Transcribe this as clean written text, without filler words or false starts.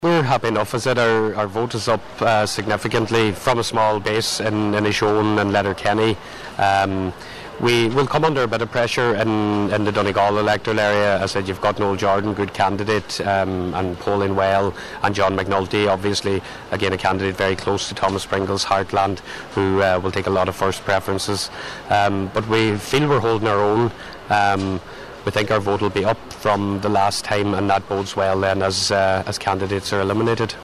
We're happy enough as that our vote is up significantly from a small base in Inishowen and Letterkenny. We will come under a bit of pressure in the Donegal electoral area. As I said, you've got Noel Jordan, good candidate, and Pauline Well, and John McNulty, obviously, again a candidate very close to Thomas Pringle's heartland, who will take a lot of first preferences. But we feel we're holding our own. We think our vote will be up from the last time, and that bodes well then as candidates are eliminated.